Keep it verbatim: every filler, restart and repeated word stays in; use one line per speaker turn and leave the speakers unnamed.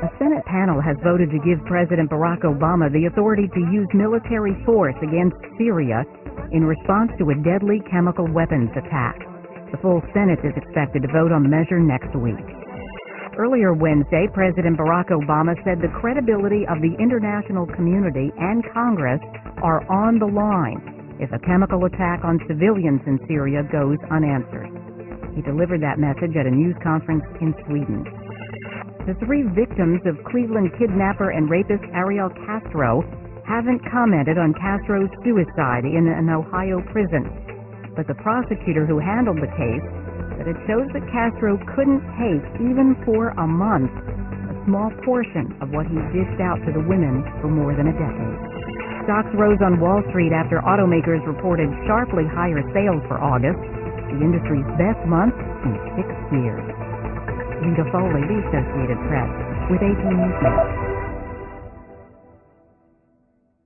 A Senate panel has voted to give President Barack Obama the authority to use military force against Syria in response to a deadly chemical weapons attack. The full Senate is expected to vote on the measure next week. Earlier Wednesday, President Barack Obama said the credibility of the international community and Congress are on the line if a chemical attack on civilians in Syria goes unanswered. He delivered that message at a news conference in Sweden. The three victims of Cleveland kidnapper and rapist Ariel Castro haven't commented on Castro's suicide in an Ohio prison. But the prosecutor who handled the case said it shows that Castro couldn't take, even for a month, a small portion of what he dished out to the women for more than a decade. Stocks rose on Wall Street after automakers reported sharply higher sales for August, the industry's best month in six years. Rita Foley, The Associated Press, with A P News.